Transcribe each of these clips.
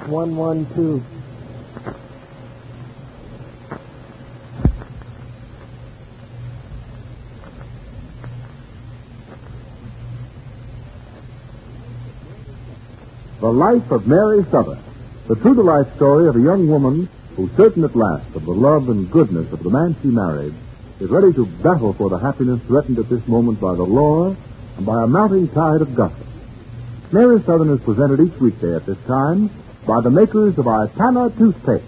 112. The Life of Mary Southern, the true-to-life story of a young woman who, certain at last of the love and goodness of the man she married, is ready to battle for the happiness threatened at this moment by the law and by a mounting tide of gossip. Mary Southern is presented each weekday at this time by the makers of Ipana toothpaste.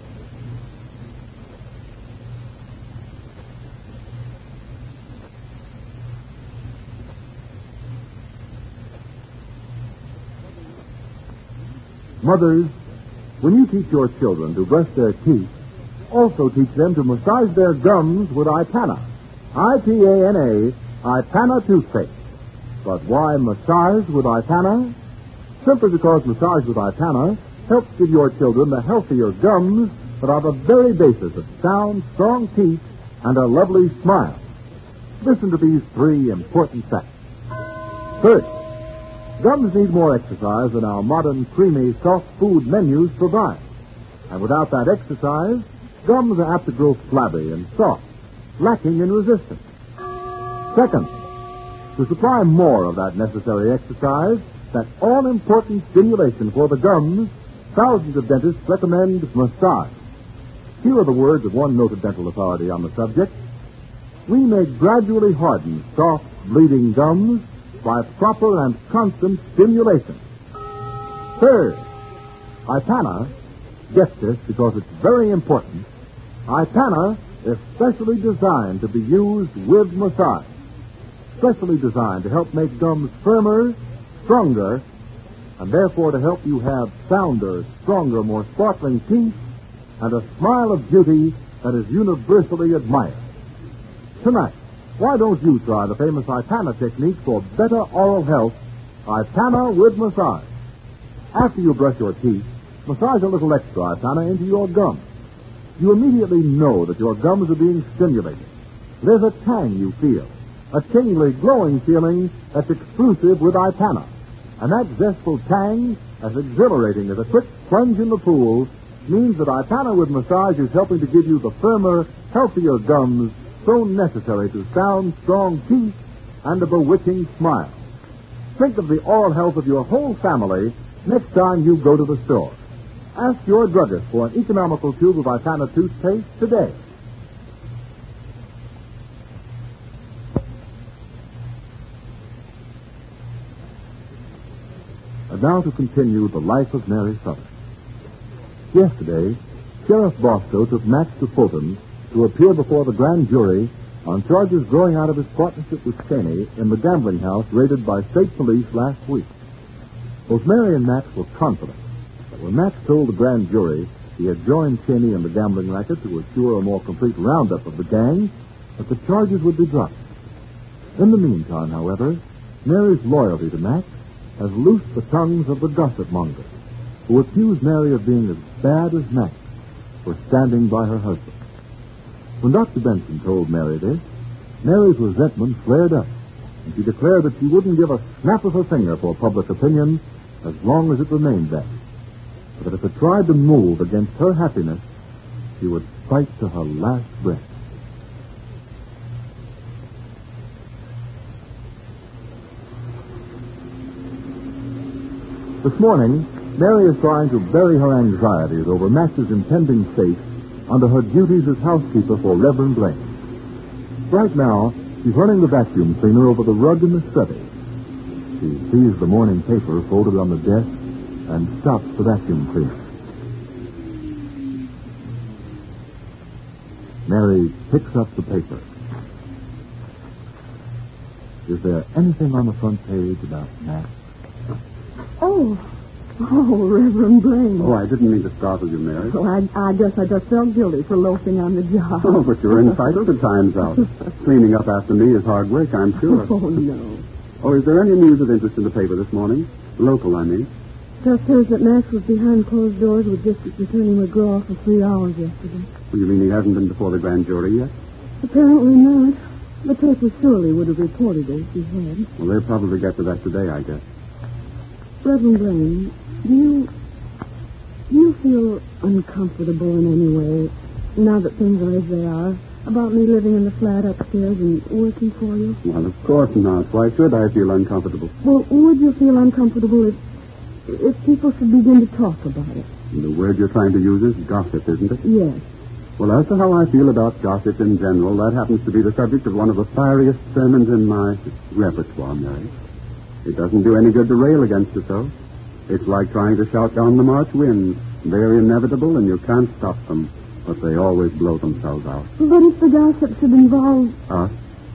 Mothers, when you teach your children to brush their teeth, also teach them to massage their gums with Ipana. I-P-A-N-A, Ipana toothpaste. But why massage with Ipana? Simply because massage with Ipana helps give your children the healthier gums that are the very basis of sound, strong teeth and a lovely smile. Listen to these three important facts. First, gums need more exercise than our modern, creamy, soft food menus provide. And without that exercise, gums are apt to grow flabby and soft, lacking in resistance. Second, to supply more of that necessary exercise, that all-important stimulation for the gums, thousands of dentists recommend massage. Here are the words of one noted dental authority on the subject. We may gradually harden soft, bleeding gums by proper and constant stimulation. Third, Ipana, get this because it's very important, Ipana is specially designed to be used with massage. Specially designed to help make gums firmer, stronger, and therefore to help you have sounder, stronger, more sparkling teeth and a smile of beauty that is universally admired. Tonight, why don't you try the famous Ipana technique for better oral health, Ipana with massage? After you brush your teeth, massage a little extra Ipana into your gums. You immediately know that your gums are being stimulated. There's a tang you feel, a tingly, glowing feeling that's exclusive with Ipana. And that zestful tang, as exhilarating as a quick plunge in the pool, means that Ipana with massage is helping to give you the firmer, healthier gums so necessary to sound, strong teeth and a bewitching smile. Think of the oral health of your whole family next time you go to the store. Ask your druggist for an economical tube of Ipana toothpaste today. And now to continue the life of Mary Southern. Yesterday, Sheriff Bosco took Max to Fulton to appear before the grand jury on charges growing out of his partnership with Cheney in the gambling house raided by state police last week. Both Mary and Max were confident that when Max told the grand jury he had joined Cheney in the gambling racket to assure a more complete roundup of the gang, that the charges would be dropped. In the meantime, however, Mary's loyalty to Max has loosed the tongues of the gossip mongers who accuse Mary of being as bad as Max for standing by her husband. When Dr. Benson told Mary this, Mary's resentment flared up, and she declared that she wouldn't give a snap of her finger for public opinion as long as it remained that. But that if it tried to move against her happiness, she would fight to her last breath. This morning, Mary is trying to bury her anxieties over Max's impending fate under her duties as housekeeper for Reverend Blaine. Right now, she's running the vacuum cleaner over the rug in the study. She sees the morning paper folded on the desk and stops the vacuum cleaner. Mary picks up the paper. Is there anything on the front page about Max? Oh, Reverend Blaine. Oh, I didn't mean to startle you, Mary. Oh, I just felt guilty for loafing on the job. Oh, but you're entitled to time's out. Cleaning up after me is hard work, I'm sure. Oh, no. Oh, is there any news of interest in the paper this morning? Local, I mean. Just heard that Max was behind closed doors with District Attorney McGraw for 3 hours yesterday. Well, you mean he hasn't been before the grand jury yet? Apparently not. The paper surely would have reported it if he had. Well, they'll probably get to that today, I guess. Reverend Blaine, do you feel uncomfortable in any way, now that things are as they are, about me living in the flat upstairs and working for you? Well, of course not. Why should I feel uncomfortable? Well, would you feel uncomfortable if people should begin to talk about it? The word you're trying to use is gossip, isn't it? Yes. Well, as to how I feel about gossip in general, that happens to be the subject of one of the fieriest sermons in my repertoire, Mary. It doesn't do any good to rail against it, though. It's like trying to shout down the March winds. They're inevitable, and you can't stop them, but they always blow themselves out. But if the gossip should involve... Us?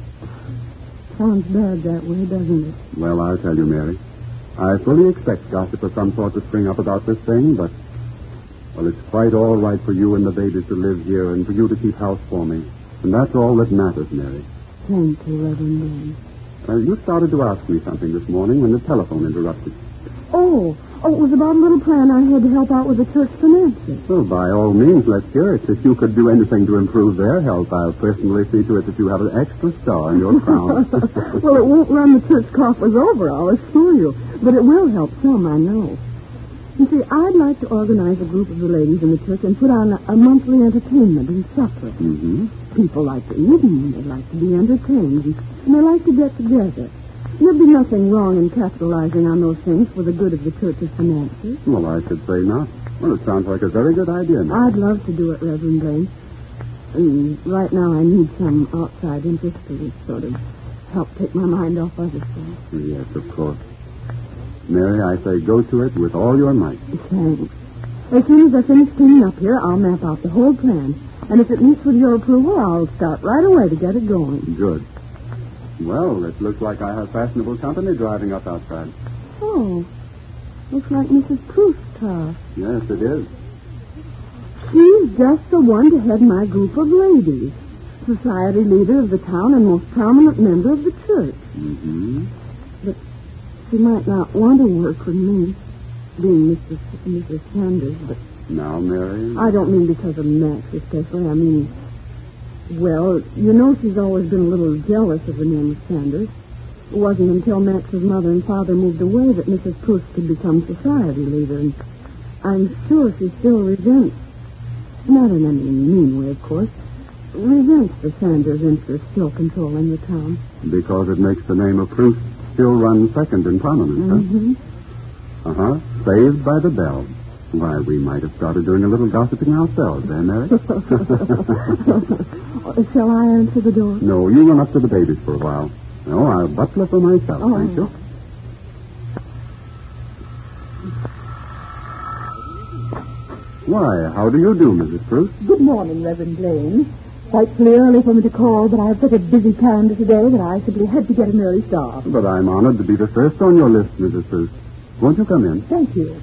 Sounds bad that way, doesn't it? Well, I'll tell you, Mary. I fully expect gossip of some sort to spring up about this thing, but... Well, it's quite all right for you and the babies to live here and for you to keep house for me. And that's all that matters, Mary. Thank you, Reverend Blaine. You started to ask me something this morning when the telephone interrupted. Oh, it was about a little plan I had to help out with the church finances. Well, by all means, let's hear it. If you could do anything to improve their health, I'll personally see to it that you have an extra star in your crown. Well, it won't run the church coffers over, I'll assure you. But it will help some, I know. You see, I'd like to organize a group of the ladies in the church and put on a monthly entertainment and supper. Mm-hmm. People like to eat and they like to be entertained, and they like to get together. There'd be nothing wrong in capitalizing on those things for the good of the church's finances. Well, I should say not. Well, it sounds like a very good idea, Mary. I'd love to do it, Reverend Blaine. Right now I need some outside interest to sort of help take my mind off other things. Yes, of course. Mary, I say go to it with all your might. Thanks. As soon as I finish cleaning up here, I'll map out the whole plan. And if it meets with your approval, I'll start right away to get it going. Good. Well, it looks like I have fashionable company driving up outside. Oh, looks like Mrs. Proust's car. Yes, it is. She's just the one to head my group of ladies. Society leader of the town and most prominent member of the church. Mm-hmm. But she might not want to work with me, being Mrs. Sanders, but... Now, Mary... I don't mean because of Max especially. I mean, well, you know she's always been a little jealous of the name of Sanders. It wasn't until Max's mother and father moved away that Mrs. Proust could become society leader, and I'm sure she still resents, not in any mean way, of course, resents the Sanders' interest still controlling the town. Because it makes the name of Proust still run second in prominence, Mm-hmm. huh? Uh-huh. Saved by the bell. Why, we might have started doing a little gossiping ourselves, eh, Mary? Shall I answer the door? No, you run up to the babies for a while. No, I'll butler for myself, thank you. Why, how do you do, Mrs. Proust? Good morning, Reverend Blaine. Quite too early for me to call, but I have such a busy calendar today that I simply had to get an early start. But I'm honored to be the first on your list, Mrs. Proust. Won't you come in? Thank you.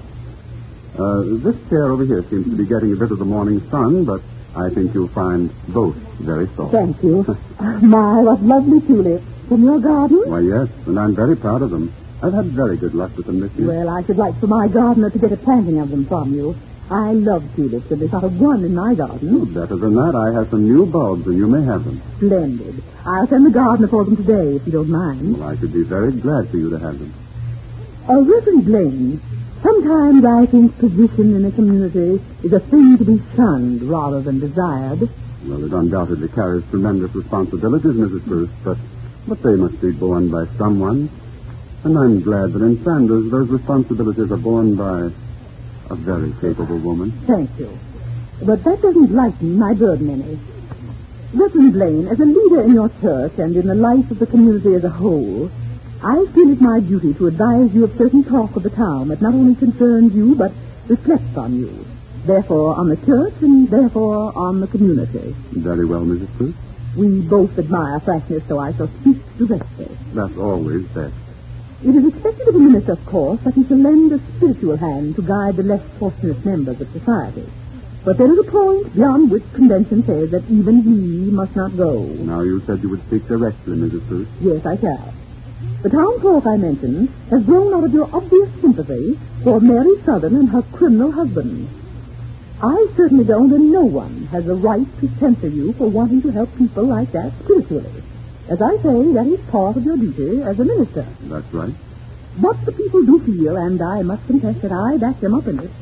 This chair over here seems to be getting a bit of the morning sun, but I think you'll find both very soft. Thank you. My, what lovely tulips. From your garden? Why, yes, and I'm very proud of them. I've had very good luck with them this year. Well, I should like for my gardener to get a planting of them from you. I love tulips, and there's not a one in my garden. Oh, better than that, I have some new bulbs, and you may have them. Splendid. I'll send the gardener for them today, if you don't mind. Well, I should be very glad for you to have them. Reverend Blaine, sometimes I think position in a community is a thing to be shunned rather than desired. Well, it undoubtedly carries tremendous responsibilities, Mrs. Proust, but they must be borne by someone. And I'm glad that in Sanders those responsibilities are borne by a very capable woman. Thank you. But that doesn't lighten my burden any. Reverend Blaine, as a leader in your church and in the life of the community as a whole, I feel it my duty to advise you of certain talk of the town that not only concerns you, but reflects on you. Therefore, on the church, and therefore on the community. Very well, Mrs. Proust. We both admire frankness, so I shall speak directly. That's always best. It is expected of a minister, of course, that he shall lend a spiritual hand to guide the less fortunate members of society. But there is a point beyond which convention says that even he must not go. Now, you said you would speak directly, Mrs. Proust. Yes, I shall. The town talk I mentioned has grown out of your obvious sympathy for Mary Southern and her criminal husband. I certainly don't, and no one has the right to censor you for wanting to help people like that spiritually. As I say, that is part of your duty as a minister. That's right. What the people do feel, and I must confess that I back them up in it,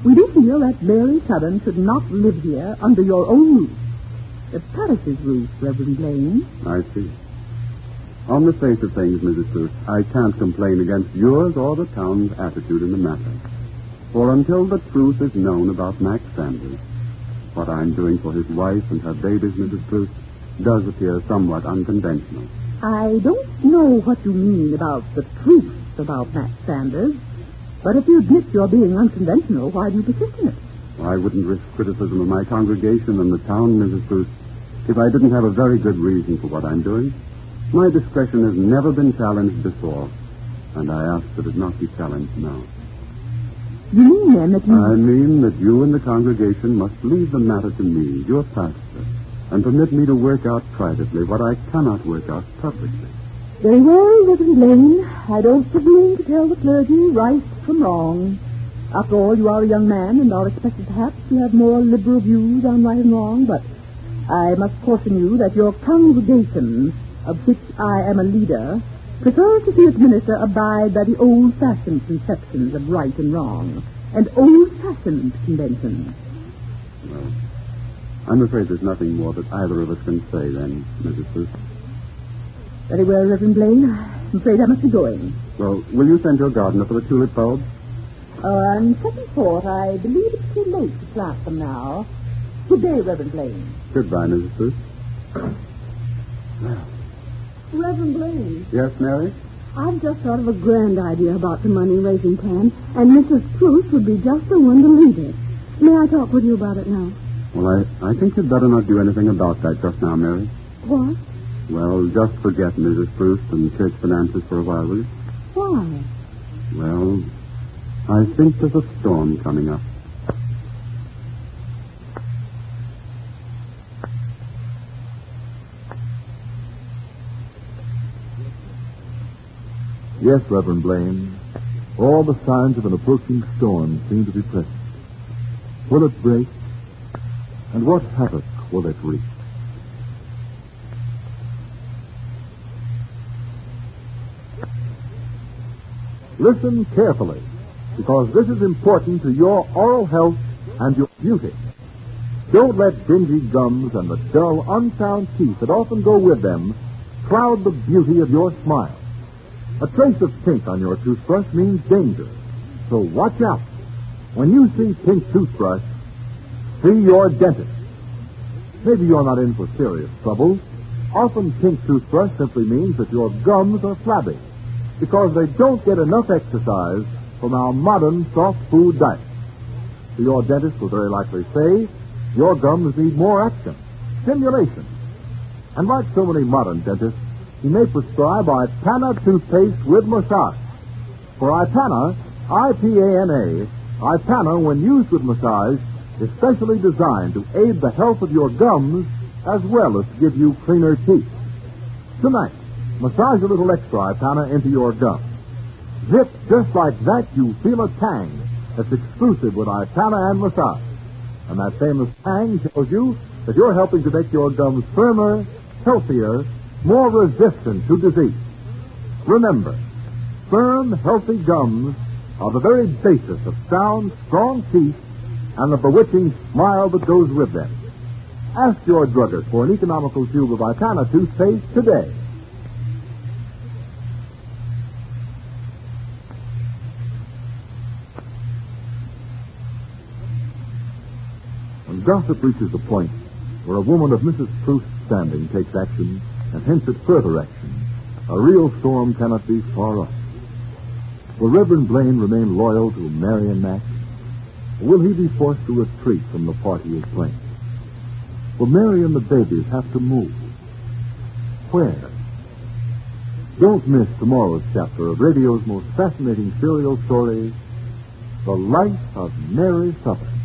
We do feel that Mary Sudden should not live here under your own roof. The parish's roof, Reverend Blaine. I see. On the face of things, Mrs. Booth, I can't complain against yours or the town's attitude in the matter. For until the truth is known about Max Sanders, what I'm doing for his wife and her babies, Mrs. Booth, does appear somewhat unconventional. I don't know what you mean about the truth about Max Sanders, but if you admit you're being unconventional, why do you persist in it? I wouldn't risk criticism of my congregation and the town, Mrs. Booth, if I didn't have a very good reason for what I'm doing. My discretion has never been challenged before, and I ask that it not be challenged now. You mean, then, that you... I mean that you and the congregation must leave the matter to me, your pastor, and permit me to work out privately what I cannot work out publicly. Very well, Reverend Blaine. I don't presume to tell the clergy right from wrong. After all, you are a young man and are expected perhaps to have more liberal views on right and wrong, but I must caution you that your congregation, of which I am a leader, prefers to see its minister abide by the old-fashioned conceptions of right and wrong, and old-fashioned conventions. Well, I'm afraid there's nothing more that either of us can say then, Mrs. Booth. Very well, Reverend Blaine. I'm afraid I must be going. Well, will you send your gardener for the tulip bulbs? On second thought, I believe it's too late to plant them now. Good day, Reverend Blaine. Goodbye, Mrs. Booth. Reverend Blaine. Yes, Mary? I've just thought of a grand idea about the money-raising plan, and Mrs. Spruce would be just the one to lead it. May I talk with you about it now? Well, I think you'd better not do anything about that just now, Mary. What? Well, just forget Mrs. Spruce and church finances for a while, will you? Why? Well, I think there's a storm coming up. Yes, Reverend Blaine. All the signs of an approaching storm seem to be present. Will it break? And what havoc will it wreak? Listen carefully, because this is important to your oral health and your beauty. Don't let dingy gums and the dull, unsound teeth that often go with them cloud the beauty of your smile. A trace of pink on your toothbrush means danger, so watch out. When you see pink toothbrush, see your dentist. Maybe you're not in for serious trouble. Often pink toothbrush simply means that your gums are flabby, because they don't get enough exercise from our modern soft food diet. So your dentist will very likely say your gums need more action, stimulation. And like so many modern dentists, he may prescribe Ipana toothpaste with massage. For Ipana, I-P-A-N-A, Ipana, when used with massage, is specially designed to aid the health of your gums as well as to give you cleaner teeth. Tonight, massage a little extra Ipana into your gums. Zip, just like that, you feel a tang that's exclusive with Ipana and massage. And that famous tang shows you that you're helping to make your gums firmer, healthier, more resistant to disease. Remember, firm, healthy gums are the very basis of sound, strong teeth and the bewitching smile that goes with them. Ask your druggist for an economical tube of Ipana toothpaste today. When gossip reaches the point where a woman of Mrs. Spruce's standing takes action and hints at further action, a real storm cannot be far off. Will Reverend Blaine remain loyal to Mary and Max? Or will he be forced to retreat from the part he is playing? Will Mary and the babies have to move? Where? Don't miss tomorrow's chapter of radio's most fascinating serial story, The Life of Mary Sutherland.